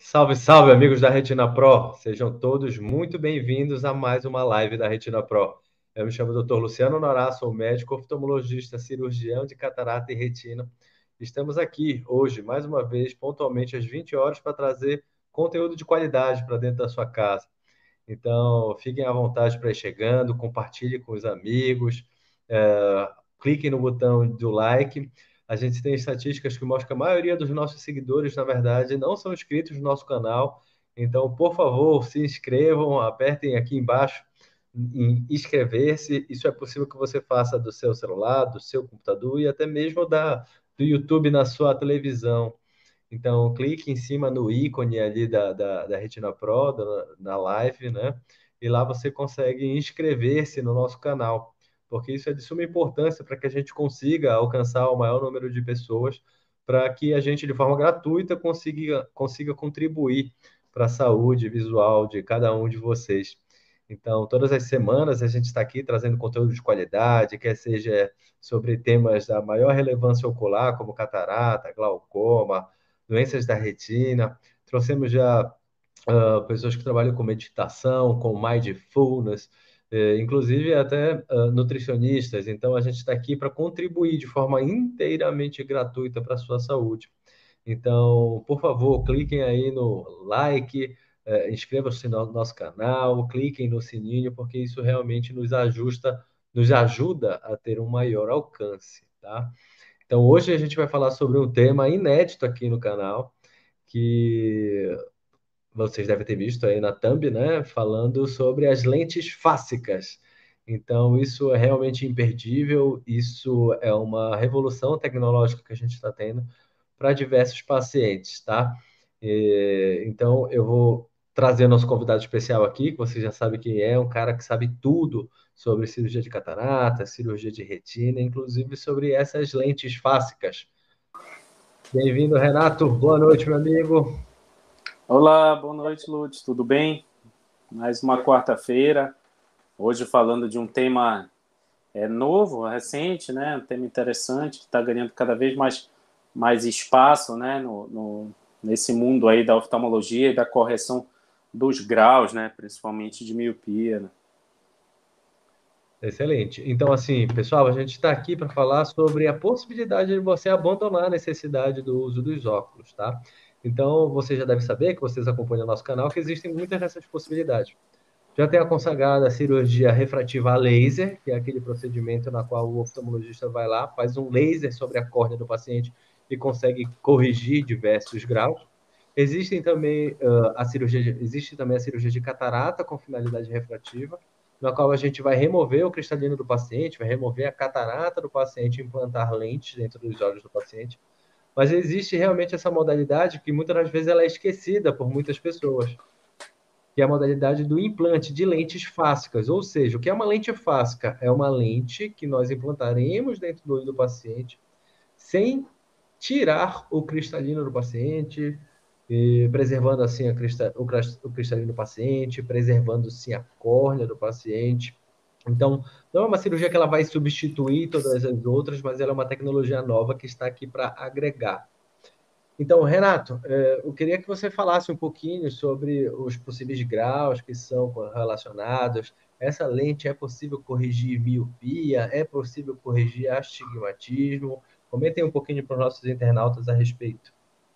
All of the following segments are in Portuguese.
Salve, salve, amigos da Retina Pro. Sejam todos muito bem-vindos a mais uma live da Retina Pro. Eu me chamo Dr. Luciano Norá, sou médico oftalmologista, cirurgião de catarata e retina. Estamos aqui hoje, mais uma vez, pontualmente às 20 horas, para trazer conteúdo de qualidade para dentro da sua casa. Então, fiquem à vontade para ir chegando, compartilhe com os amigos, cliquem no botão do like. A gente tem estatísticas que mostram que a maioria dos nossos seguidores, na verdade, não são inscritos no nosso canal. Então, por favor, se inscrevam, apertem aqui embaixo em inscrever-se. Isso é possível que você faça do seu celular, do seu computador e até mesmo do YouTube na sua televisão. Então, clique em cima no ícone ali da Retina Pro, na live, né? E lá você consegue inscrever-se no nosso canal, porque isso é de suma importância para que a gente consiga alcançar o maior número de pessoas, para que a gente, de forma gratuita, consiga contribuir para a saúde visual de cada um de vocês. Então, todas as semanas a gente está aqui trazendo conteúdo de qualidade, quer seja sobre temas da maior relevância ocular, como catarata, glaucoma, doenças da retina. Trouxemos já pessoas que trabalham com meditação, com mindfulness, inclusive até nutricionistas. Então, a gente está aqui para contribuir de forma inteiramente gratuita para a sua saúde. Então, por favor, cliquem aí no like, inscrevam-se no nosso canal, cliquem no sininho, porque isso realmente nos ajuda a ter um maior alcance, tá? Então, hoje a gente vai falar sobre um tema inédito aqui no canal, que vocês devem ter visto aí na thumb, né? Falando sobre as lentes fásicas. Então, isso é realmente imperdível, isso é uma revolução tecnológica que a gente está tendo para diversos pacientes, tá? Então, eu vou trazer o nosso convidado especial aqui, que você já sabe quem é, um cara que sabe tudo sobre cirurgia de catarata, cirurgia de retina, inclusive sobre essas lentes fásicas. Bem-vindo, Renato. Boa noite, meu amigo. Olá, boa noite, Lutz. Tudo bem? Mais uma quarta-feira. Hoje falando de um tema novo, recente, né? Um tema interessante que está ganhando cada vez mais espaço, né? Nesse mundo aí da oftalmologia e da correção dos graus, né? Principalmente de miopia, né? Excelente. Então, assim, pessoal, a gente está aqui para falar sobre a possibilidade de você abandonar a necessidade do uso dos óculos, tá? Então, você já deve saber, que vocês acompanham o nosso canal, que existem muitas dessas possibilidades. Já tem a consagrada cirurgia refrativa a laser, que é aquele procedimento na qual o oftalmologista vai lá, faz um laser sobre a córnea do paciente e consegue corrigir diversos graus. Existe também a cirurgia de catarata com finalidade refrativa, na qual a gente vai remover o cristalino do paciente, vai remover a catarata do paciente e implantar lentes dentro dos olhos do paciente. Mas existe realmente essa modalidade que muitas das vezes ela é esquecida por muitas pessoas, que é a modalidade do implante de lentes fásicas. Ou seja, o que é uma lente fásica? É uma lente que nós implantaremos dentro do olho do paciente sem tirar o cristalino do paciente, preservando assim o cristalino do paciente, preservando sim a córnea do paciente. Então, não é uma cirurgia que ela vai substituir todas as outras, mas ela é uma tecnologia nova que está aqui para agregar. Então, Renato, eu queria que você falasse um pouquinho sobre os possíveis graus que são relacionados. Essa lente é possível corrigir miopia? É possível corrigir astigmatismo? Comentem um pouquinho para os nossos internautas a respeito.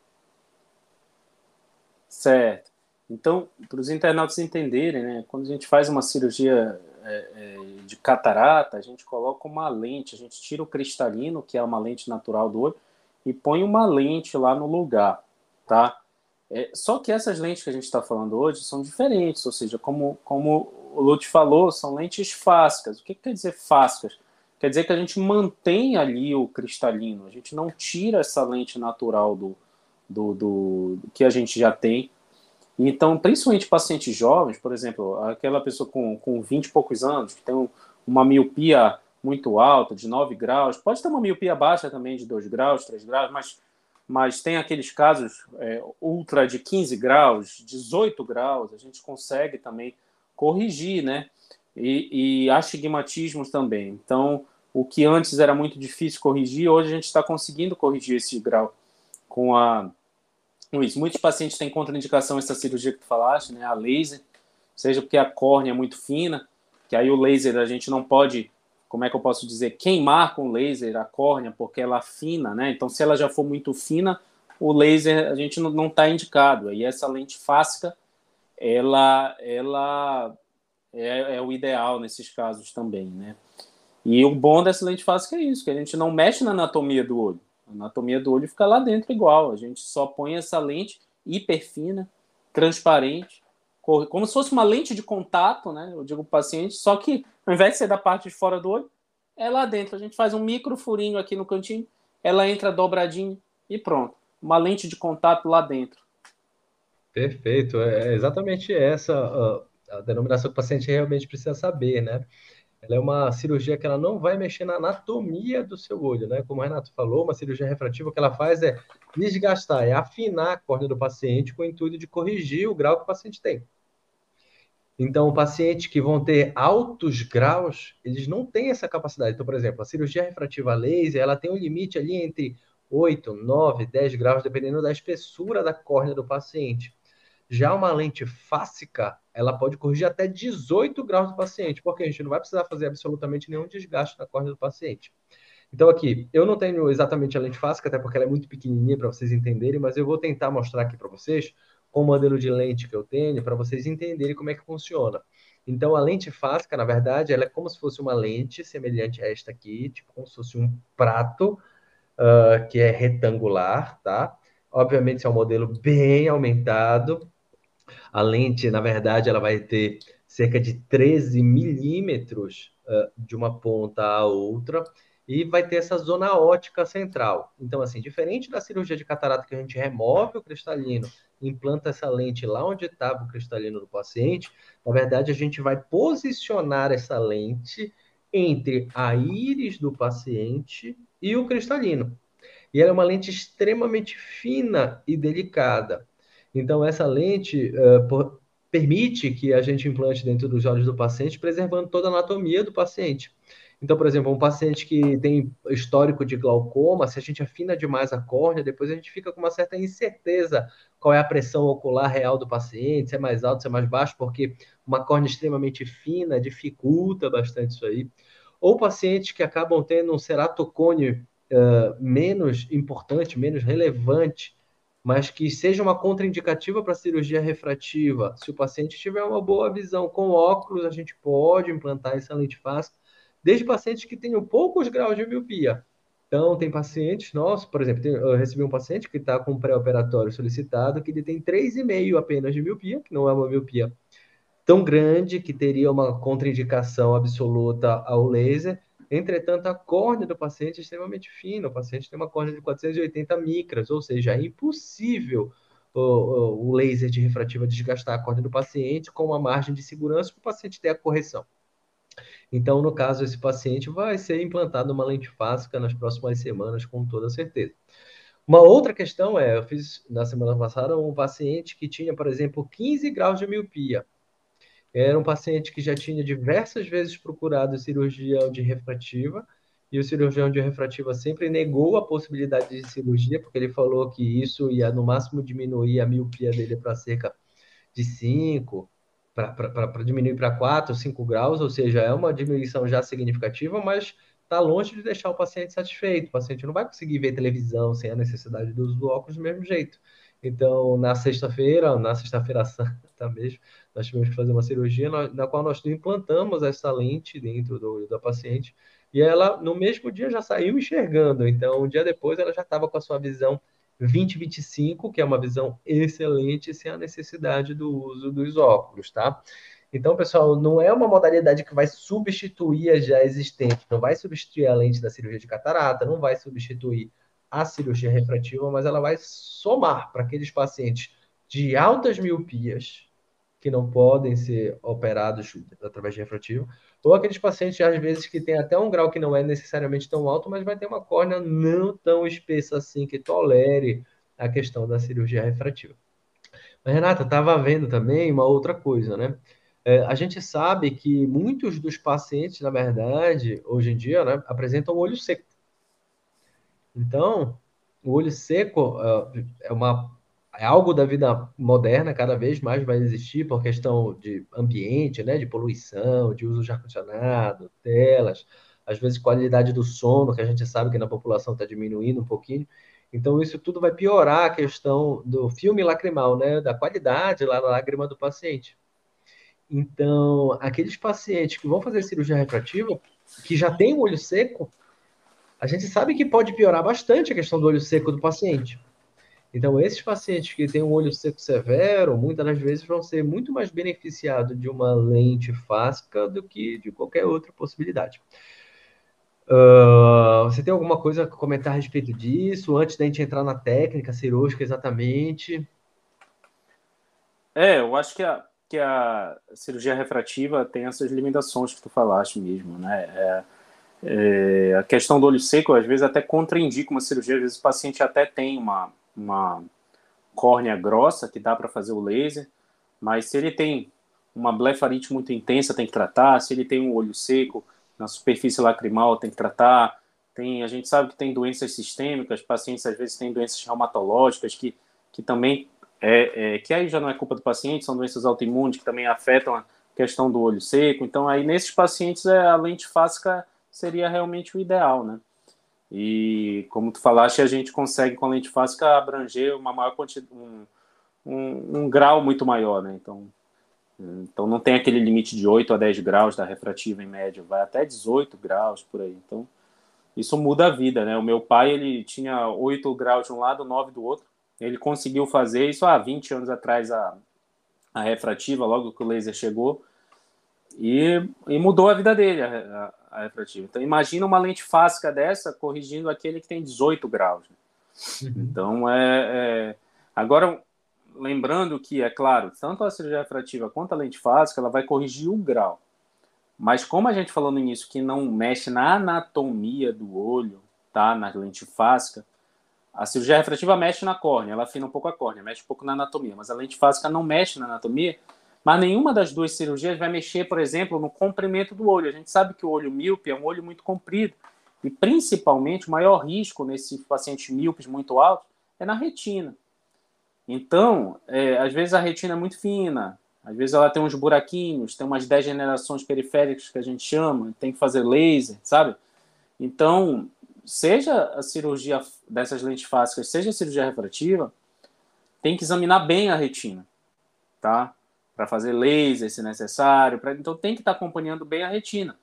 Certo. Então, para os internautas entenderem, né? Quando a gente faz uma cirurgia de catarata, a gente coloca uma lente, a gente tira o cristalino, que é uma lente natural do olho, e põe uma lente lá no lugar, tá? Só que essas lentes que a gente está falando hoje são diferentes, ou seja, como o Lute falou, são lentes fásicas. O que quer dizer fásicas? Quer dizer que a gente mantém ali o cristalino, a gente não tira essa lente natural do que a gente já tem. Então, principalmente pacientes jovens, por exemplo, aquela pessoa com 20 e poucos anos, que tem uma miopia muito alta, de 9 graus, pode ter uma miopia baixa também, de 2 graus, 3 graus, mas tem aqueles casos ultra de 15 graus, 18 graus, a gente consegue também corrigir, né? E astigmatismos também. Então, o que antes era muito difícil corrigir, hoje a gente está conseguindo corrigir esse grau com Luiz, muitos pacientes têm contraindicação a essa cirurgia que tu falaste, né, a laser, seja porque a córnea é muito fina, que aí o laser a gente não pode, como é que eu posso dizer, queimar com laser a córnea, porque ela afina, né? Então, se ela já for muito fina, o laser a gente não está indicado. Aí essa lente fáscica, ela é o ideal nesses casos também, né? E o bom dessa lente fáscica é isso, que a gente não mexe na anatomia do olho. A anatomia do olho fica lá dentro igual. A gente só põe essa lente hiperfina, transparente, como se fosse uma lente de contato, né? Eu digo para o paciente, só que ao invés de ser da parte de fora do olho, é lá dentro. A gente faz um micro furinho aqui no cantinho, ela entra dobradinho e pronto. Uma lente de contato lá dentro. Perfeito, é exatamente essa a denominação que o paciente realmente precisa saber, né? Ela é uma cirurgia que ela não vai mexer na anatomia do seu olho, né? Como o Renato falou, uma cirurgia refrativa, o que ela faz é desgastar, é afinar a córnea do paciente com o intuito de corrigir o grau que o paciente tem. Então, pacientes que vão ter altos graus, eles não têm essa capacidade. Então, por exemplo, a cirurgia refrativa laser, ela tem um limite ali entre 8, 9, 10 graus, dependendo da espessura da córnea do paciente. Já uma lente fásica, ela pode corrigir até 18 graus do paciente, porque a gente não vai precisar fazer absolutamente nenhum desgaste na córnea do paciente. Então, aqui, eu não tenho exatamente a lente fásica, até porque ela é muito pequenininha para vocês entenderem, mas eu vou tentar mostrar aqui para vocês com o modelo de lente que eu tenho, para vocês entenderem como é que funciona. Então, a lente fásica, na verdade, ela é como se fosse uma lente semelhante a esta aqui, tipo como se fosse um prato, que é retangular, tá? Obviamente, esse é um modelo bem aumentado. A lente, na verdade, ela vai ter cerca de 13 milímetros de uma ponta à outra e vai ter essa zona ótica central. Então, assim, diferente da cirurgia de catarata que a gente remove o cristalino, implanta essa lente lá onde estava o cristalino do paciente, na verdade, a gente vai posicionar essa lente entre a íris do paciente e o cristalino. E ela é uma lente extremamente fina e delicada. Então, essa lente permite que a gente implante dentro dos olhos do paciente, preservando toda a anatomia do paciente. Então, por exemplo, um paciente que tem histórico de glaucoma, se a gente afina demais a córnea, depois a gente fica com uma certa incerteza qual é a pressão ocular real do paciente, se é mais alto, se é mais baixo, porque uma córnea extremamente fina dificulta bastante isso aí. Ou pacientes que acabam tendo um ceratocone menos importante, menos relevante, mas que seja uma contraindicativa para a cirurgia refrativa. Se o paciente tiver uma boa visão com óculos, a gente pode implantar essa lente fácil, desde pacientes que tenham poucos graus de miopia. Então, tem pacientes nossos, por exemplo, eu recebi um paciente que está com pré-operatório solicitado, que ele tem 3,5 apenas de miopia, que não é uma miopia tão grande que teria uma contraindicação absoluta ao laser. Entretanto, a córnea do paciente é extremamente fina. O paciente tem uma córnea de 480 micras, ou seja, é impossível o laser de refrativa desgastar a córnea do paciente com uma margem de segurança para o paciente ter a correção. Então, no caso, esse paciente vai ser implantado uma lente fásica nas próximas semanas, com toda certeza. Uma outra questão é, eu fiz na semana passada um paciente que tinha, por exemplo, 15 graus de miopia. Era um paciente que já tinha diversas vezes procurado cirurgião de refrativa, e o cirurgião de refrativa sempre negou a possibilidade de cirurgia, porque ele falou que isso ia, no máximo, diminuir a miopia dele para cerca de 5, para diminuir para 4, 5 graus, ou seja, é uma diminuição já significativa, mas está longe de deixar o paciente satisfeito. O paciente não vai conseguir ver televisão sem a necessidade do uso do óculos do mesmo jeito. Então, na sexta-feira santa mesmo, nós tivemos que fazer uma cirurgia na qual nós implantamos essa lente dentro do olho da paciente, e ela, no mesmo dia, já saiu enxergando. Então, um dia depois, ela já estava com a sua visão 20/25, que é uma visão excelente, sem a necessidade do uso dos óculos, tá? Então, pessoal, não é uma modalidade que vai substituir a já existente, não vai substituir a lente da cirurgia de catarata, não vai substituir a cirurgia refrativa, mas ela vai somar para aqueles pacientes de altas miopias, que não podem ser operados através de refrativo, ou aqueles pacientes, às vezes, que tem até um grau que não é necessariamente tão alto, mas vai ter uma córnea não tão espessa assim, que tolere a questão da cirurgia refrativa. Mas, Renata, estava vendo também uma outra coisa, né? A gente sabe que muitos dos pacientes, na verdade, hoje em dia, né, apresentam olho seco. Então, o olho seco é uma é algo da vida moderna, cada vez mais vai existir por questão de ambiente, né, de poluição, de uso de ar-condicionado, telas, às vezes qualidade do sono, que a gente sabe que na população está diminuindo um pouquinho. Então, isso tudo vai piorar a questão do filme lacrimal, né, da qualidade lá na lágrima do paciente. Então, aqueles pacientes que vão fazer cirurgia refrativa, que já tem o olho seco, a gente sabe que pode piorar bastante a questão do olho seco do paciente. Então, esses pacientes que têm um olho seco severo, muitas das vezes vão ser muito mais beneficiados de uma lente fáscica do que de qualquer outra possibilidade. Você tem alguma coisa a comentar a respeito disso, antes da gente entrar na técnica cirúrgica exatamente? Eu acho que a cirurgia refrativa tem essas limitações que tu falaste mesmo, né? A questão do olho seco, às vezes, até contraindica uma cirurgia. Às vezes, o paciente até tem uma córnea grossa, que dá para fazer o laser, mas se ele tem uma blefarite muito intensa, tem que tratar. Se ele tem um olho seco na superfície lacrimal, tem que tratar. A gente sabe que tem doenças sistêmicas, pacientes às vezes têm doenças reumatológicas que também, que aí já não é culpa do paciente, são doenças autoimunes que também afetam a questão do olho seco. Então, aí nesses pacientes, a lente fáscica seria realmente o ideal, né? E, como tu falaste, a gente consegue com a lente fáscica abranger uma maior quantidade, um grau muito maior, né? Então não tem aquele limite de 8 a 10 graus da refrativa em média, vai até 18 graus por aí. Então isso muda a vida, né? O meu pai, ele tinha 8 graus de um lado, 9 do outro. Ele conseguiu fazer isso há 20 anos atrás, a refrativa, logo que o laser chegou, e mudou a vida dele, a refrativa. Então imagina uma lente fáscica dessa corrigindo aquele que tem 18 graus. Uhum. Então, agora, lembrando que, é claro, tanto a cirurgia refrativa quanto a lente fáscica, ela vai corrigir o grau. Mas como a gente falou no início que não mexe na anatomia do olho, tá, na lente fáscica, a cirurgia refrativa mexe na córnea, ela afina um pouco a córnea, mexe um pouco na anatomia, mas a lente fáscica não mexe na anatomia, mas nenhuma das duas cirurgias vai mexer, por exemplo, no comprimento do olho. A gente sabe que o olho míope é um olho muito comprido, e principalmente o maior risco nesses pacientes míopes muito altos é na retina. Então, às vezes a retina é muito fina, às vezes ela tem uns buraquinhos, tem umas degenerações periféricas que a gente chama, tem que fazer laser, sabe? Então, seja a cirurgia dessas lentes fásicas, seja a cirurgia refrativa, tem que examinar bem a retina, tá? Para fazer laser, se necessário. Então, tem que estar acompanhando bem a retina.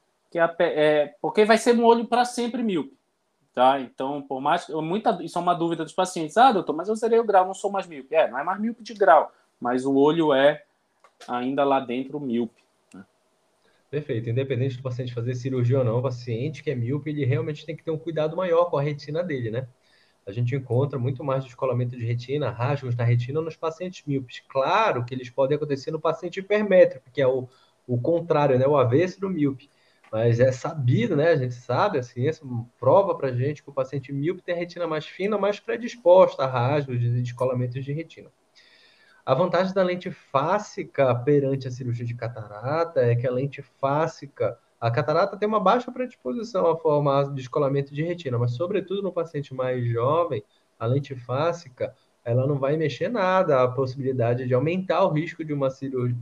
Porque vai ser um olho para sempre míope, tá? Então, por mais que isso é uma dúvida dos pacientes. Ah, doutor, mas eu zerei o grau, não sou mais míope. Não é mais míope de grau, mas o olho é ainda lá dentro míope. Perfeito. Independente do paciente fazer cirurgia ou não, o paciente que é míope, ele realmente tem que ter um cuidado maior com a retina dele, né? A gente encontra muito mais descolamento de retina, rasgos na retina nos pacientes míopes. Claro que eles podem acontecer no paciente hipermétrico, que é o contrário, né? O avesso do míope. Mas é sabido, né? A gente sabe, a ciência prova pra gente que o paciente míope tem a retina mais fina, mais predisposta a rasgos e descolamentos de retina. A vantagem da lente fásica perante a cirurgia de catarata é que a lente fásica, a catarata tem uma baixa predisposição a formar descolamento de retina, mas sobretudo no paciente mais jovem, a lente fásica, ela não vai mexer nada a possibilidade de aumentar o risco de uma cirurgia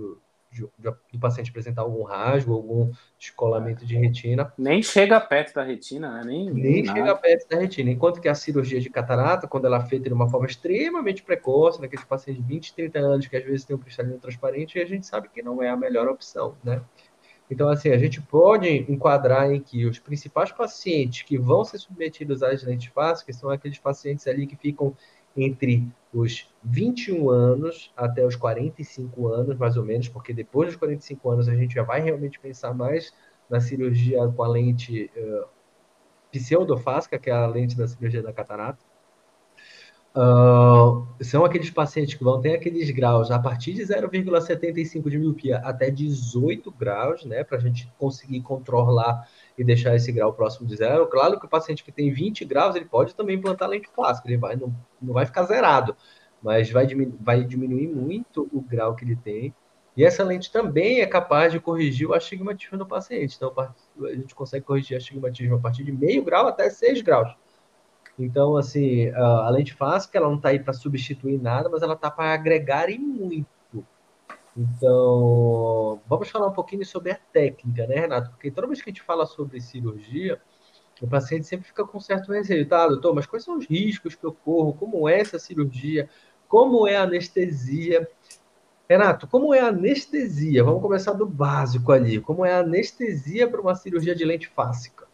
do paciente apresentar algum rasgo, algum descolamento de retina. Nem chega perto da retina, né? Nem Nem chega nada. perto da retina. Enquanto que a cirurgia de catarata, quando ela é feita de uma forma extremamente precoce, naqueles pacientes de 20, 30 anos, que às vezes tem um cristalino transparente, a gente sabe que não é a melhor opção, né? Então, assim, a gente pode enquadrar em que os principais pacientes que vão ser submetidos às lentes fásicas são aqueles pacientes ali que ficam entre os 21 anos até os 45 anos, mais ou menos, porque depois dos 45 anos a gente já vai realmente pensar mais na cirurgia com a lente pseudofáscica, que é a lente da cirurgia da catarata. São aqueles pacientes que vão ter aqueles graus a partir de 0,75 de miopia até 18 graus, né, para a gente conseguir controlar e deixar esse grau próximo de zero. Claro que o paciente que tem 20 graus, ele pode também implantar lente fáscica, ele não vai ficar zerado, mas vai diminuir muito o grau que ele tem. E essa lente também é capaz de corrigir o astigmatismo do paciente. Então, a gente consegue corrigir astigmatismo a partir de meio grau até 6 graus. Então, assim, a lente fáscica, ela não está aí para substituir nada, mas ela está para agregar e muito. Então, vamos falar um pouquinho sobre a técnica, né, Renato? Porque toda vez que a gente fala sobre cirurgia, o paciente sempre fica com certo receio, tá, doutor? Mas quais são os riscos que eu corro? Como é essa cirurgia? Como é a anestesia? Renato, como é a anestesia? Vamos começar do básico ali. Como é a anestesia para uma cirurgia de lente fáscica?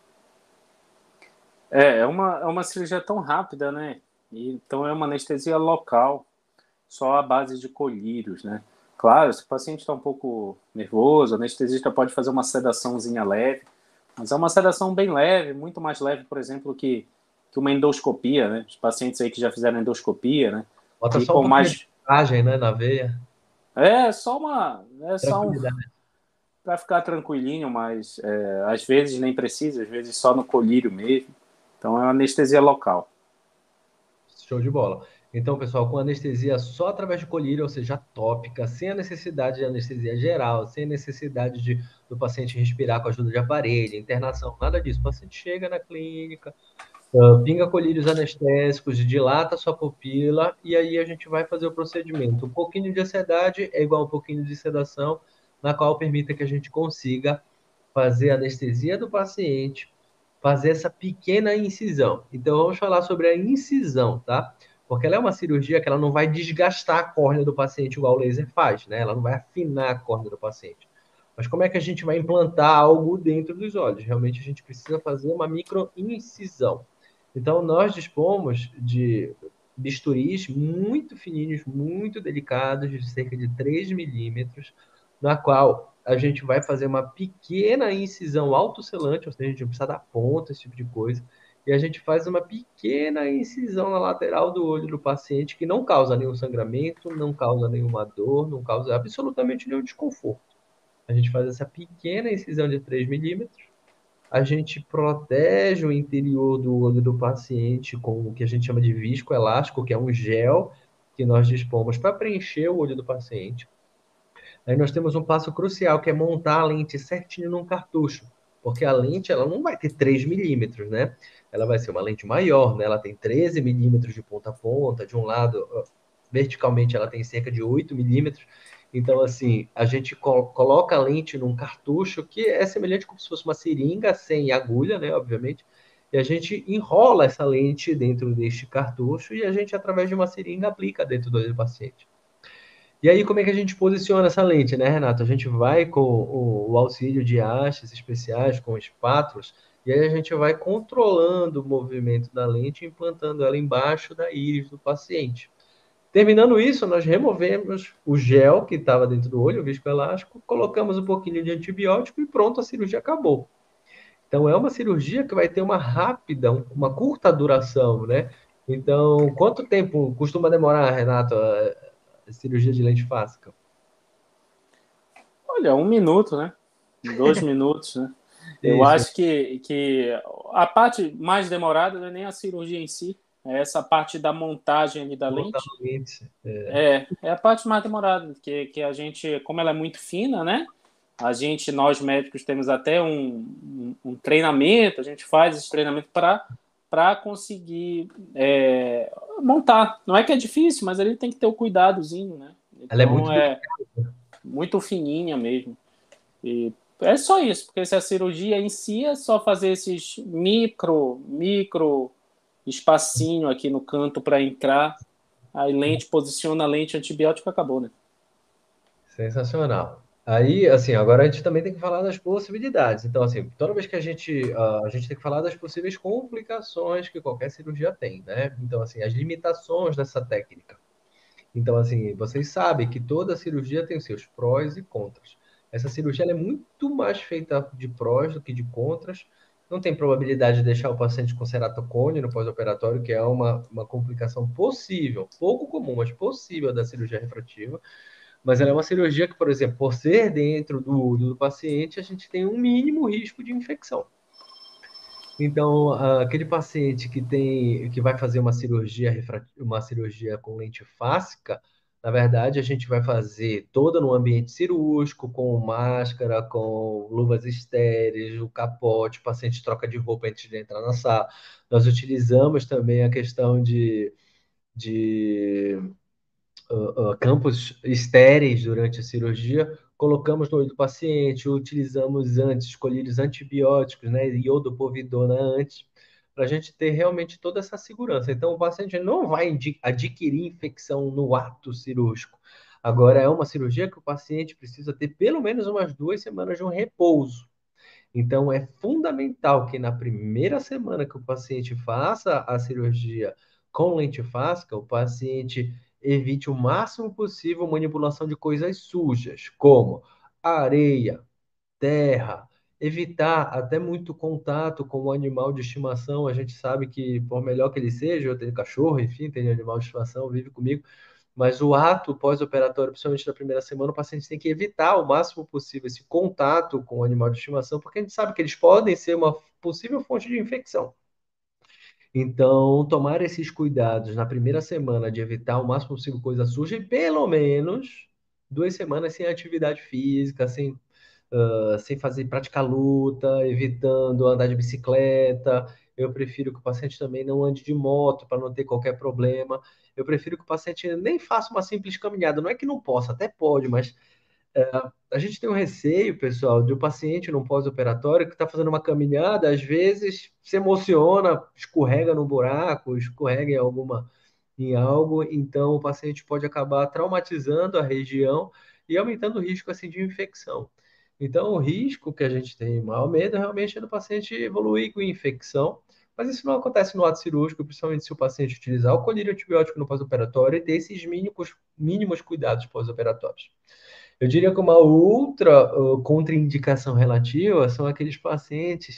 É uma cirurgia tão rápida, né? Então é uma anestesia local, só à base de colírios, né? Claro, se o paciente está um pouco nervoso, o anestesista pode fazer uma sedaçãozinha leve, mas é uma sedação bem leve, muito mais leve, por exemplo, que uma endoscopia, né? Os pacientes aí que já fizeram endoscopia, né? Bota E só um com pouquinho de mais. massagem, né, na veia. É só uma. É só um. Tranquilidade. Para ficar tranquilinho, mas às vezes nem precisa, às vezes só no colírio mesmo. Então é uma anestesia local. Show de bola. Então, pessoal, com anestesia só através de colírio, ou seja, tópica, sem a necessidade de anestesia geral, sem necessidade do paciente respirar com a ajuda de aparelho, internação, nada disso. O paciente chega na clínica, pinga colírios anestésicos, dilata sua pupila e aí a gente vai fazer o procedimento. Um pouquinho de ansiedade é igual a um pouquinho de sedação, na qual permita que a gente consiga fazer a anestesia do paciente, fazer essa pequena incisão. Então vamos falar sobre a incisão, tá? Porque ela é uma cirurgia que ela não vai desgastar a córnea do paciente igual o laser faz, né? Ela não vai afinar a córnea do paciente. Mas como é que a gente vai implantar algo dentro dos olhos? Realmente a gente precisa fazer uma microincisão. Então nós dispomos de bisturis muito fininhos, muito delicados, de cerca de 3 milímetros, na qual a gente vai fazer uma pequena incisão autocelante, ou seja, a gente não precisa dar ponta, esse tipo de coisa, e a gente faz uma pequena incisão na lateral do olho do paciente que não causa nenhum sangramento, não causa nenhuma dor, não causa absolutamente nenhum desconforto. A gente faz essa pequena incisão de 3 milímetros, a gente protege o interior do olho do paciente com o que a gente chama de viscoelástico, que é um gel que nós dispomos para preencher o olho do paciente. Aí nós temos um passo crucial, que é montar a lente certinho num cartucho, porque a lente ela não vai ter 3 milímetros, né? Ela vai ser uma lente maior, né? Ela tem 13 milímetros de ponta a ponta, de um lado, verticalmente ela tem cerca de 8 milímetros. Então, assim, a gente coloca a lente num cartucho que é semelhante como se fosse uma seringa, sem agulha, né? Obviamente. E a gente enrola essa lente dentro deste cartucho e a gente, através de uma seringa, aplica dentro do olho do paciente. E aí, como é que a gente posiciona essa lente, né, Renato? A gente vai com o auxílio de hastes especiais, com espátulas, e aí a gente vai controlando o movimento da lente, implantando ela embaixo da íris do paciente. Terminando isso, nós removemos o gel que estava dentro do olho, o viscoelástico, colocamos um pouquinho de antibiótico e pronto, a cirurgia acabou. Então, é uma cirurgia que vai ter uma rápida, uma curta duração, né? Então, quanto tempo costuma demorar, Renato, a cirurgia de lente fáscica? Olha, 1 minuto, né? 2 minutos, né? Eu Isso, acho que a parte mais demorada não é nem a cirurgia em si, é essa parte da montagem ali da lente. totalmente. É a parte mais demorada, que a gente, como ela é muito fina, né? Nós médicos, temos até um treinamento, a gente faz esse treinamento para conseguir montar. Não é que é difícil, mas ele tem que ter o cuidadozinho, né? Ela é muito Então é delicada. muito fininha mesmo. E é só isso, porque se a cirurgia em si é só fazer esses micro espacinho aqui no canto para entrar, aí lente, posiciona a lente, antibiótico, acabou, né? Sensacional. Aí, assim, agora a gente também tem que falar das possibilidades. Então, assim, toda vez que a gente tem que falar das possíveis complicações que qualquer cirurgia tem, né? Então, assim, as limitações dessa técnica. Então, assim, vocês sabem que toda cirurgia tem os seus prós e contras. Essa cirurgia ela é muito mais feita de prós do que de contras. Não tem probabilidade de deixar o paciente com ceratocone no pós-operatório, que é uma complicação possível, pouco comum, mas possível da cirurgia refrativa. Mas ela é uma cirurgia que, por exemplo, por ser dentro do olho do paciente, a gente tem um mínimo risco de infecção. Então, aquele paciente que vai fazer uma cirurgia com lente fáscica, Na verdade, a gente vai fazer toda no ambiente cirúrgico, com máscara, com luvas estéreis, o capote, o paciente troca de roupa antes de entrar na sala. Nós utilizamos também a questão de campos estéreis durante a cirurgia, colocamos no olho do paciente, utilizamos antes colírios antibióticos, né, iodopovidona antes, para a gente ter realmente toda essa segurança. Então, o paciente não vai adquirir infecção no ato cirúrgico. Agora, é uma cirurgia que o paciente precisa ter pelo menos umas 2 semanas de um repouso. Então, é fundamental que na primeira semana que o paciente faça a cirurgia com lente fáscica, o paciente evite o máximo possível manipulação de coisas sujas, como areia, terra, evitar até muito contato com o animal de estimação. A gente sabe que, por melhor que ele seja, eu tenho cachorro, enfim, tenho animal de estimação, vive comigo, mas o ato pós-operatório, principalmente na primeira semana, o paciente tem que evitar o máximo possível esse contato com o animal de estimação, porque a gente sabe que eles podem ser uma possível fonte de infecção. Então, tomar esses cuidados na primeira semana de evitar o máximo possível coisa suja e pelo menos 2 semanas sem atividade física, sem fazer praticar luta, evitando andar de bicicleta. Eu prefiro que o paciente também não ande de moto para não ter qualquer problema. Eu prefiro que o paciente nem faça uma simples caminhada. Não é que não possa, até pode, mas a gente tem um receio, pessoal, de um paciente num pós-operatório que está fazendo uma caminhada, às vezes se emociona, escorrega no buraco, escorrega em algo, então o paciente pode acabar traumatizando a região e aumentando o risco assim de infecção. Então, o risco que a gente tem maior medo realmente é do paciente evoluir com infecção, mas isso não acontece no ato cirúrgico, principalmente se o paciente utilizar o colírio antibiótico no pós-operatório e ter esses mínimos cuidados pós-operatórios. Eu diria que uma outra contraindicação relativa são aqueles pacientes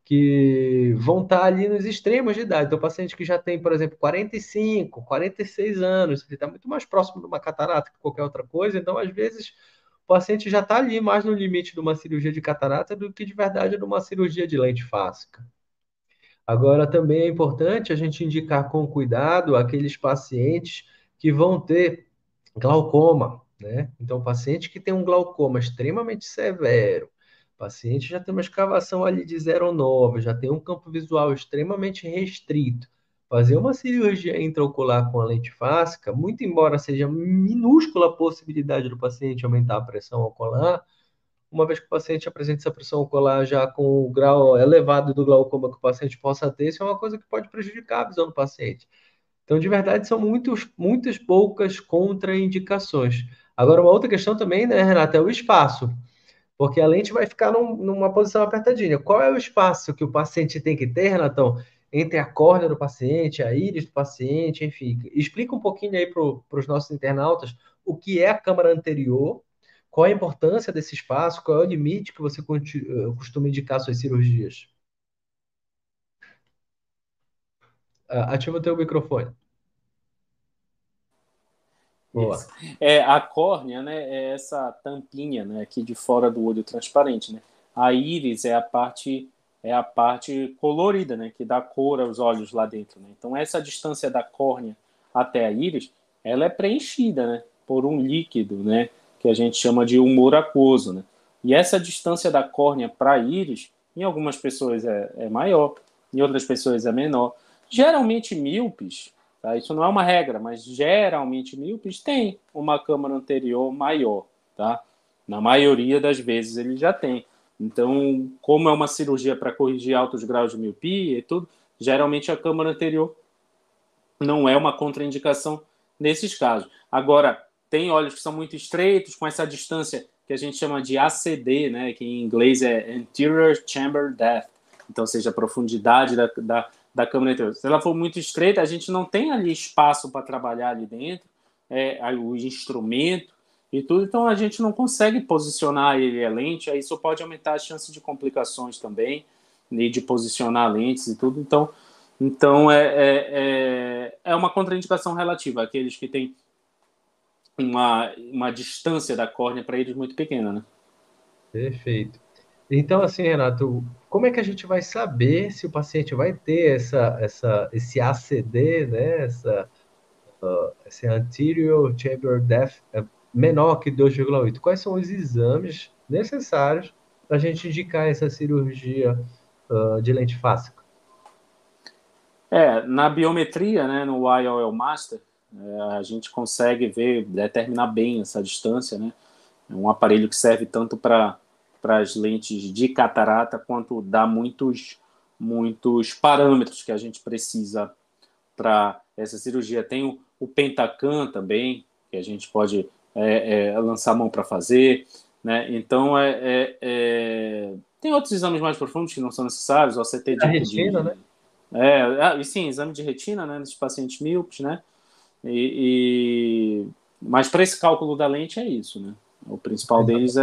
que vão estar ali nos extremos de idade. Então, paciente que já tem, por exemplo, 45, 46 anos, ele está muito mais próximo de uma catarata que qualquer outra coisa. Então, às vezes, o paciente já está ali mais no limite de uma cirurgia de catarata do que de verdade de uma cirurgia de lente fáscica. Agora, também é importante a gente indicar com cuidado aqueles pacientes que vão ter glaucoma, né? Então, paciente que tem um glaucoma extremamente severo, paciente já tem uma escavação ali de 0,9, já tem um campo visual extremamente restrito. Fazer uma cirurgia intraocular com a lente fáscica, muito embora seja minúscula a possibilidade do paciente aumentar a pressão ocular, uma vez que o paciente apresente essa pressão ocular já com o grau elevado do glaucoma que o paciente possa ter, isso é uma coisa que pode prejudicar a visão do paciente. Então, de verdade, são muitas poucas contraindicações. Agora, uma outra questão também, né, Renata, é o espaço, porque a lente vai ficar numa posição apertadinha. Qual é o espaço que o paciente tem que ter, Renatão, entre a córnea do paciente, a íris do paciente, enfim. Explica um pouquinho aí para os nossos internautas o que é a câmara anterior, qual a importância desse espaço, qual é o limite que você costuma indicar suas cirurgias. Ativa o teu microfone. Isso. Boa. A córnea, né, é essa tampinha, né, aqui de fora do olho transparente, né? A íris é a parte colorida, né, que dá cor aos olhos lá dentro, né? Então essa distância da córnea até a íris, ela é preenchida, né, por um líquido, né, que a gente chama de humor aquoso, né? E essa distância da córnea para a íris, em algumas pessoas é maior, em outras pessoas é menor. Geralmente míopes, tá? Isso não é uma regra, mas geralmente míopes têm uma câmara anterior maior. Tá? Na maioria das vezes ele já tem. Então, como é uma cirurgia para corrigir altos graus de miopia e tudo, geralmente a câmara anterior não é uma contraindicação nesses casos. Agora, tem olhos que são muito estreitos, com essa distância que a gente chama de ACD, né, que em inglês é Anterior Chamber Depth, então, ou seja, a profundidade da câmara anterior. Se ela for muito estreita, a gente não tem ali espaço para trabalhar ali dentro, o instrumento e tudo, então a gente não consegue posicionar ele a lente, aí isso pode aumentar as chances de complicações também, e de posicionar lentes e tudo, então é uma contraindicação relativa àqueles que têm uma distância da córnea para eles muito pequena, né? Perfeito. Então, assim, Renato, como é que a gente vai saber se o paciente vai ter esse ACD, né? esse anterior chamber depth é menor que 2,8. Quais são os exames necessários para a gente indicar essa cirurgia de lente fáscica? Na biometria, né, no IOL Master, a gente consegue ver, determinar bem essa distância, né? É um aparelho que serve tanto para as lentes de catarata quanto dá muitos parâmetros que a gente precisa para essa cirurgia. Tem o Pentacam também, que a gente pode lançar a mão para fazer, né? Então, tem outros exames mais profundos que não são necessários, o OCT A retina, né? e sim, exame de retina, né, nos pacientes míopes, né? Mas para esse cálculo da lente é isso, né? O principal deles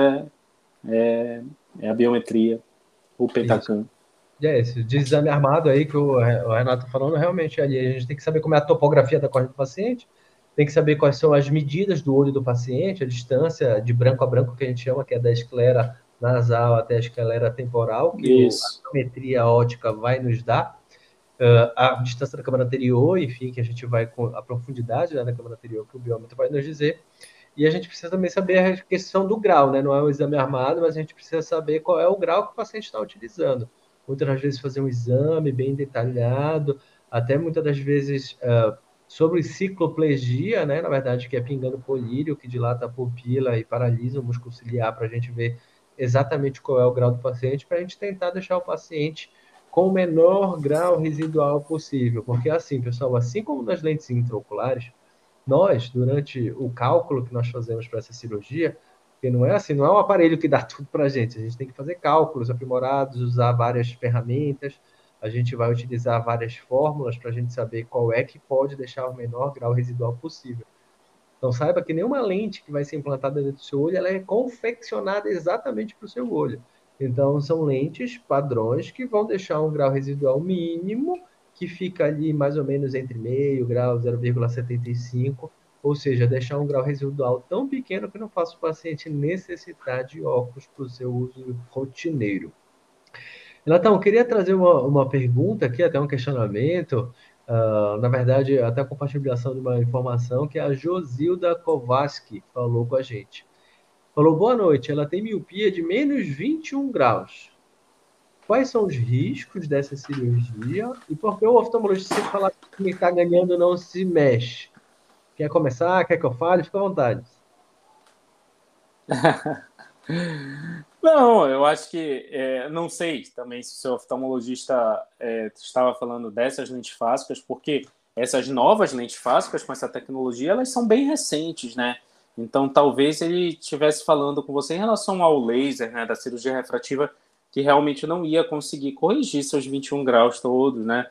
é a biometria, o Isso. Pentacam. Esse de exame armado aí que o Renato tá falando, realmente ali a gente tem que saber como é a topografia da córnea do paciente, tem que saber quais são as medidas do olho do paciente, a distância de branco a branco que a gente chama, que é da esclera nasal até a esclera temporal, que Isso. a biometria ótica vai nos dar. A distância da câmara anterior, enfim, que a gente vai com a profundidade, né, da câmara anterior, que o biômetro vai nos dizer. E a gente precisa também saber a questão do grau, né? Não é um exame armado, mas a gente precisa saber qual é o grau que o paciente está utilizando. Muitas das vezes fazer um exame bem detalhado, até muitas das vezes sobre cicloplegia, né? Na verdade, que é pingando colírio, que dilata a pupila e paralisa o músculo ciliar para a gente ver exatamente qual é o grau do paciente, para a gente tentar deixar o paciente com o menor grau residual possível. Porque assim, pessoal, assim como nas lentes intraoculares, nós, durante o cálculo que nós fazemos para essa cirurgia, porque não é assim, não é um aparelho que dá tudo para a gente tem que fazer cálculos aprimorados, usar várias ferramentas, a gente vai utilizar várias fórmulas para a gente saber qual é que pode deixar o menor grau residual possível. Então saiba que nenhuma lente que vai ser implantada dentro do seu olho, ela é confeccionada exatamente para o seu olho. Então são lentes padrões que vão deixar um grau residual mínimo, que fica ali mais ou menos entre meio grau, 0,75, ou seja, deixar um grau residual tão pequeno que não faça o paciente necessitar de óculos para o seu uso rotineiro. Então, eu queria trazer uma pergunta aqui, até um questionamento, na verdade, até a compartilhação de uma informação que a Josilda Kovaski falou com a gente. Falou, boa noite, ela tem miopia de menos 21 graus. Quais são os riscos dessa cirurgia e por que o oftalmologista sempre fala que quem está ganhando não se mexe? Quer começar? Quer que eu fale? Fica à vontade. Não, eu acho que não sei também se o seu oftalmologista estava falando dessas lentes fásicas, porque essas novas lentes fásicas com essa tecnologia, elas são bem recentes, né? Então, talvez ele estivesse falando com você em relação ao laser, né, da cirurgia refrativa, que realmente não ia conseguir corrigir seus 21 graus todos, né?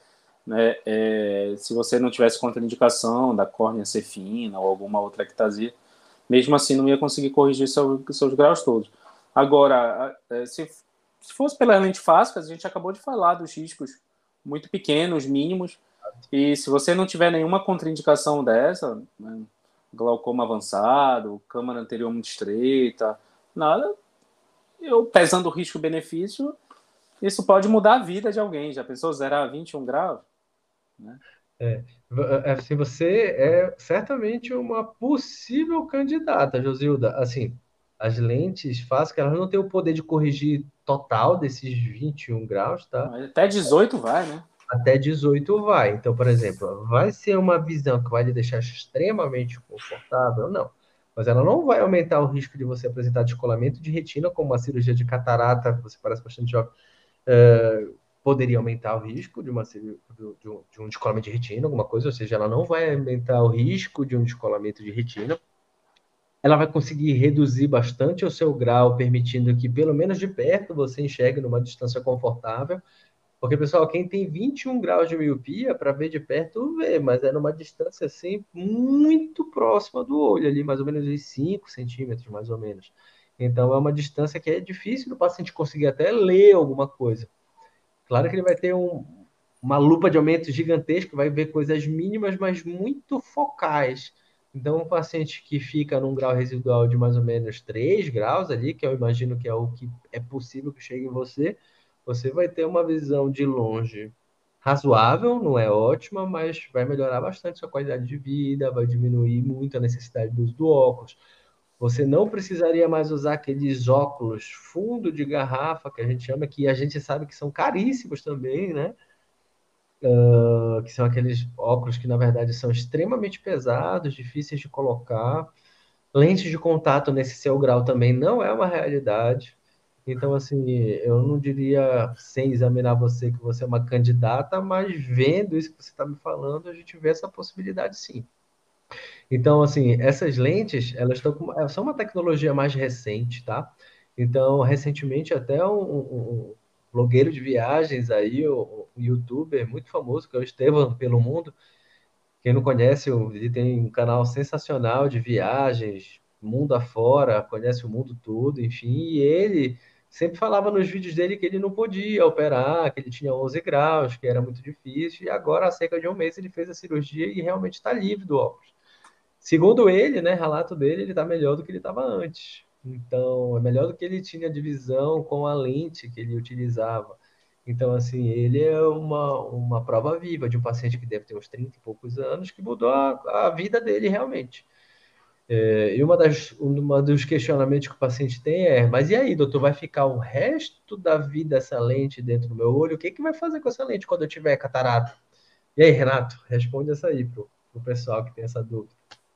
Se você não tivesse contraindicação da córnea ser fina ou alguma outra ectasia, mesmo assim não ia conseguir corrigir seus graus todos. Agora, se fosse pela lente fáscica, a gente acabou de falar dos riscos muito pequenos, mínimos, e se você não tiver nenhuma contraindicação dessa, né, glaucoma avançado, câmara anterior muito estreita, nada, eu pesando o risco-benefício, isso pode mudar a vida de alguém. Já pensou zerar 21 graus? Né? Assim, você é certamente uma possível candidata, Josilda. Assim, as lentes fásicas, elas não têm o poder de corrigir total desses 21 graus, tá? Até 18 vai, né? Até 18 vai. Então, por exemplo, vai ser uma visão que vai lhe deixar extremamente confortável? Não. Mas ela não vai aumentar o risco de você apresentar descolamento de retina, como uma cirurgia de catarata, você parece bastante jovem, poderia aumentar o risco de, de um descolamento de retina, alguma coisa, ou seja, ela não vai aumentar o risco de um descolamento de retina. Ela vai conseguir reduzir bastante o seu grau, permitindo que, pelo menos de perto, você enxergue numa distância confortável. Porque, pessoal, quem tem 21 graus de miopia, para ver de perto, vê, mas é numa distância assim muito próxima do olho, ali mais ou menos uns 5 centímetros, mais ou menos. Então, é uma distância que é difícil do paciente conseguir até ler alguma coisa. Claro que ele vai ter uma lupa de aumento gigantesca, vai ver coisas mínimas, mas muito focais. Então, um paciente que fica num grau residual de mais ou menos 3 graus ali, que eu imagino que é o que é possível que chegue em você, você vai ter uma visão de longe razoável, não é ótima, mas vai melhorar bastante sua qualidade de vida, vai diminuir muito a necessidade do uso do óculos. Você não precisaria mais usar aqueles óculos fundo de garrafa que a gente chama, que a gente sabe que são caríssimos também, né? Que são aqueles óculos que, na verdade, são extremamente pesados, difíceis de colocar. Lentes de contato nesse seu grau também não é uma realidade. Então, assim, eu não diria, sem examinar você, que você é uma candidata, mas vendo isso que você está me falando, a gente vê essa possibilidade sim. Então, assim, essas lentes, elas estão são uma tecnologia mais recente, tá? Então, recentemente, até um blogueiro de viagens aí, um youtuber muito famoso, que é o Estevam pelo Mundo, quem não conhece, ele tem um canal sensacional de viagens, mundo afora, conhece o mundo todo, enfim, e ele sempre falava nos vídeos dele que ele não podia operar, que ele tinha 11 graus, que era muito difícil, e agora, há cerca de um mês, ele fez a cirurgia e realmente está livre do óculos. Segundo ele, né, relato dele, ele está melhor do que ele estava antes. Então, é melhor do que ele tinha de visão com a lente que ele utilizava. Então, assim, ele é uma prova viva de um paciente que deve ter uns 30 e poucos anos, que mudou a vida dele realmente. E uma dos questionamentos que o paciente tem é: mas e aí, doutor, vai ficar o resto da vida essa lente dentro do meu olho? O que que vai fazer com essa lente quando eu tiver catarata? E aí, Renato, responde essa aí pro pessoal que tem essa dúvida.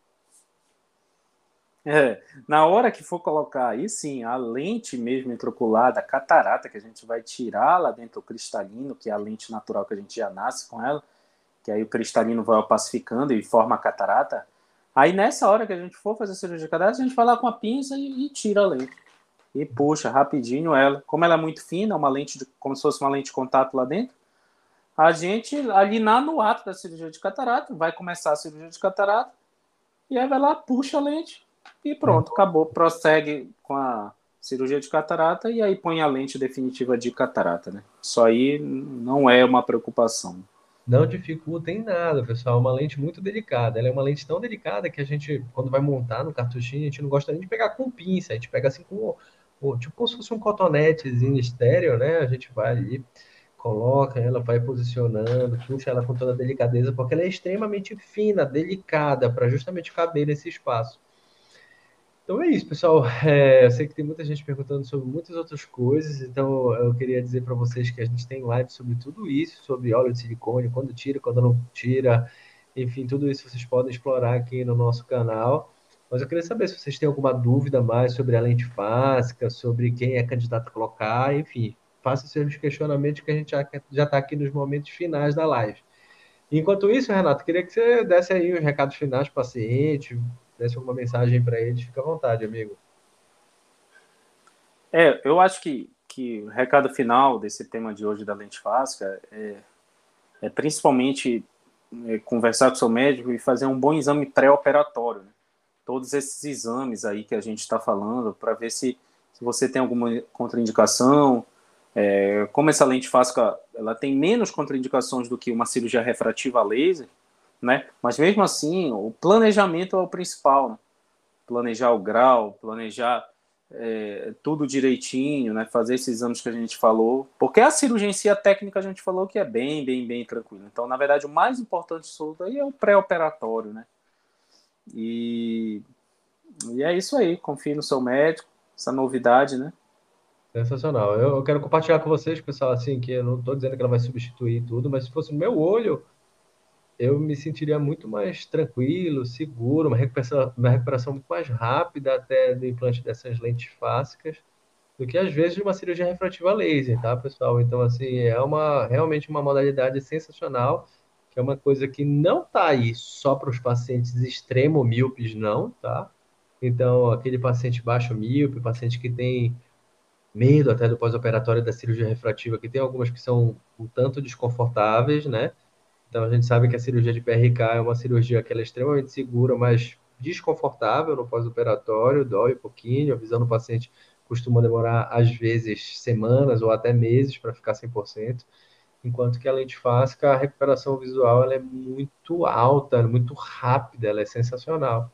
Na hora que for colocar aí sim a lente mesmo intraocular da catarata, que a gente vai tirar lá dentro o cristalino, que é a lente natural que a gente já nasce com ela, que aí o cristalino vai opacificando e forma a catarata. Aí nessa hora que a gente for fazer a cirurgia de catarata, a gente vai lá com a pinça e tira a lente. E puxa rapidinho ela. Como ela é muito fina, uma lente como se fosse uma lente de contato lá dentro, a gente ali no ato da cirurgia de catarata, vai começar a cirurgia de catarata, e aí vai lá, puxa a lente e pronto, acabou. Prossegue com a cirurgia de catarata e aí põe a lente definitiva de catarata, né? Isso aí não é uma preocupação. Não dificulta em nada, pessoal. É uma lente muito delicada. Ela é uma lente tão delicada que a gente, quando vai montar no cartuchinho, a gente não gosta nem de pegar com pinça. A gente pega assim tipo como se fosse um cotonetezinho estéreo, né? A gente vai ali, coloca ela, vai posicionando, puxa ela com toda a delicadeza, porque ela é extremamente fina, delicada, para justamente caber nesse espaço. Então é isso, pessoal. Eu sei que tem muita gente perguntando sobre muitas outras coisas, então eu queria dizer para vocês que a gente tem live sobre tudo isso, sobre óleo de silicone, quando tira, quando não tira, enfim, tudo isso vocês podem explorar aqui no nosso canal. Mas eu queria saber se vocês têm alguma dúvida mais sobre a lente fáscica, sobre quem é candidato a colocar, enfim, faça seus questionamentos que a gente já está aqui nos momentos finais da live. Enquanto isso, Renato, queria que você desse aí os recados finais para o paciente, desse alguma mensagem para eles. Fica à vontade, amigo. Eu acho que o recado final desse tema de hoje da lente fáscica é principalmente conversar com o seu médico e fazer um bom exame pré-operatório, né? Todos esses exames aí que a gente está falando, para ver se você tem alguma contraindicação. Como essa lente fáscica ela tem menos contraindicações do que uma cirurgia refrativa a laser, né? Mas mesmo assim, o planejamento é o principal, né? Planejar o grau, planejar tudo direitinho, né? Fazer esses exames que a gente falou, porque a cirurgia em si, a técnica a gente falou que é bem, bem, bem tranquila. Então, na verdade, o mais importante disso aí é o pré-operatório, né? E, e é isso aí, confie no seu médico, essa novidade, né? Sensacional. Eu quero compartilhar com vocês, pessoal, assim, que eu não estou dizendo que ela vai substituir tudo, mas se fosse no meu olho, eu me sentiria muito mais tranquilo, seguro, uma recuperação muito mais rápida até do implante dessas lentes fásicas do que às vezes de uma cirurgia refrativa laser, tá, pessoal? Então, assim, realmente uma modalidade sensacional, que é uma coisa que não está aí só para os pacientes extremo míopes, não, tá? Então, aquele paciente baixo míope, paciente que tem medo até do pós-operatório da cirurgia refrativa, que tem algumas que são um tanto desconfortáveis, né? Então, a gente sabe que a cirurgia de PRK é uma cirurgia que ela é extremamente segura, mas desconfortável no pós-operatório, dói um pouquinho, a visão do paciente costuma demorar, às vezes, semanas ou até meses para ficar 100%, enquanto que a lente fáscica, a recuperação visual ela é muito alta, muito rápida, ela é sensacional.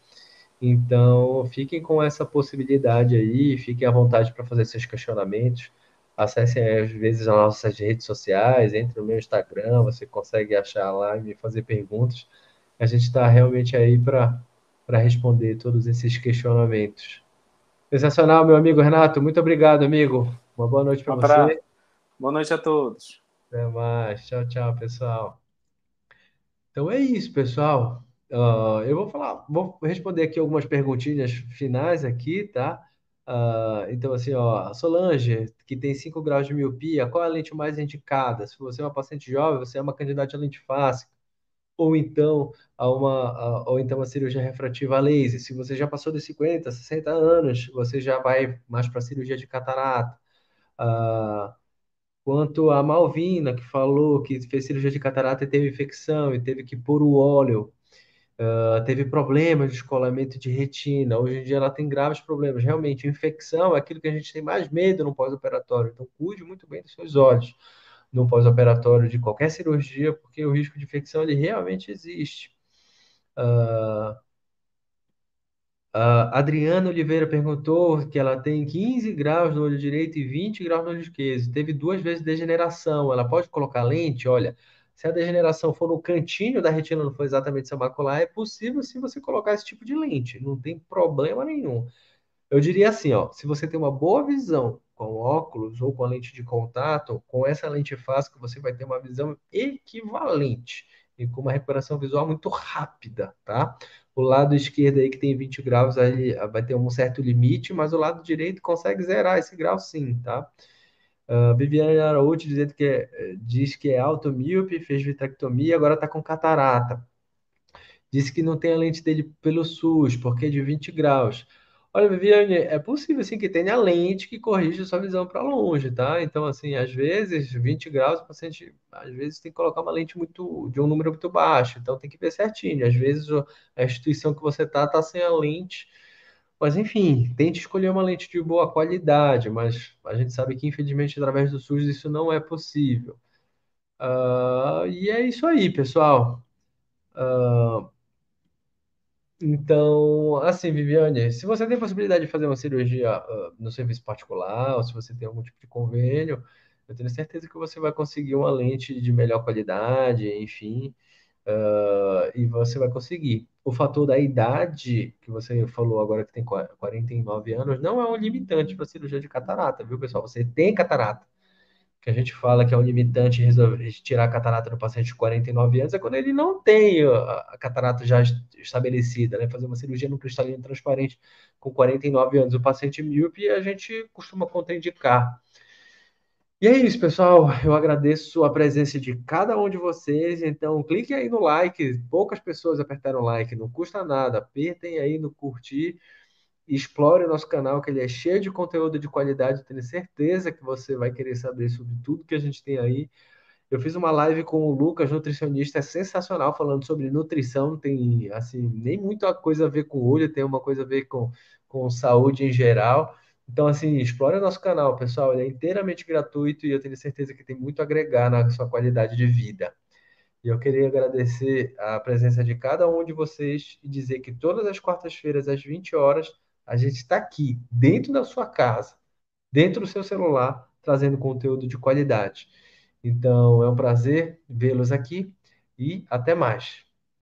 Então, fiquem com essa possibilidade aí, fiquem à vontade para fazer seus questionamentos. acessem às vezes as nossas redes sociais, entre no meu Instagram, você consegue achar lá e me fazer perguntas. A gente está realmente aí para responder todos esses questionamentos. Sensacional, meu amigo Renato. Muito obrigado, amigo. Uma boa noite Um para abraço. você. Boa noite a todos. Até mais. Tchau, tchau, pessoal. Então é isso, pessoal. Eu vou responder aqui algumas perguntinhas finais aqui, tá? Então, assim, ó, Solange, que tem 5 graus de miopia, qual é a lente mais indicada? Se você é uma paciente jovem, você é uma candidata à lente fácil, ou então ou então uma cirurgia refrativa a laser. Se você já passou dos 50, 60 anos, você já vai mais para cirurgia de catarata. Ah, Quanto a Malvina, que falou que fez cirurgia de catarata e teve infecção e teve que pôr o óleo, teve problemas de descolamento de retina. Hoje em dia ela tem graves problemas. Realmente, infecção é aquilo que a gente tem mais medo no pós-operatório. Então, cuide muito bem dos seus olhos no pós-operatório de qualquer cirurgia, porque o risco de infecção ele realmente existe. Ah, A Adriana Oliveira perguntou que ela tem 15 graus no olho direito e 20 graus no olho esquerdo. Teve 2 vezes degeneração. Ela pode colocar lente? Olha, se a degeneração for no cantinho da retina, não for exatamente seu macular, é possível sim você colocar esse tipo de lente. Não tem problema nenhum. Eu diria assim, ó, se você tem uma boa visão com óculos ou com a lente de contato, com essa lente fácil você vai ter uma visão equivalente e com uma recuperação visual muito rápida, tá? O lado esquerdo aí que tem 20 graus aí vai ter um certo limite, mas o lado direito consegue zerar esse grau sim, tá? Viviane Araújo dizendo diz que é automíope, fez vitrectomia, agora está com catarata. Disse que não tem a lente dele pelo SUS, porque é de 20 graus. Olha, Viviane, é possível sim que tenha lente que corrija sua visão para longe, tá? Então, assim, às vezes, 20 graus, o paciente às vezes tem que colocar uma lente de um número muito baixo, então tem que ver certinho. Às vezes a instituição que você tá sem a lente, mas enfim, tente escolher uma lente de boa qualidade, mas a gente sabe que infelizmente através do SUS isso não é possível. E é isso aí, pessoal. Então, assim, Viviane, se você tem possibilidade de fazer uma cirurgia, no serviço particular, ou se você tem algum tipo de convênio, eu tenho certeza que você vai conseguir uma lente de melhor qualidade, enfim, e você vai conseguir. O fator da idade, que você falou agora que tem 49 anos, não é um limitante para cirurgia de catarata, viu, pessoal? Você tem catarata que a gente fala que é um limitante resolver tirar a catarata do paciente de 49 anos, é quando ele não tem a catarata já estabelecida, né? Fazer uma cirurgia no cristalino transparente com 49 anos, o paciente míope, a gente costuma contraindicar. E é isso, pessoal. Eu agradeço a presença de cada um de vocês. Então, clique aí no like. Poucas pessoas apertaram like, não custa nada. Apertem aí no curtir. Explore o nosso canal, que ele é cheio de conteúdo de qualidade. Tenho certeza que você vai querer saber sobre tudo que a gente tem aí. Eu fiz uma live com o Lucas, nutricionista, é sensacional, falando sobre nutrição. Não tem, assim, nem muita coisa a ver com olho, tem uma coisa a ver com saúde em geral. Então, assim, explore o nosso canal, pessoal. Ele é inteiramente gratuito e eu tenho certeza que tem muito a agregar na sua qualidade de vida. E eu queria agradecer a presença de cada um de vocês e dizer que todas as quartas-feiras, às 20 horas, a gente está aqui, dentro da sua casa, dentro do seu celular, trazendo conteúdo de qualidade. Então, é um prazer vê-los aqui e até mais.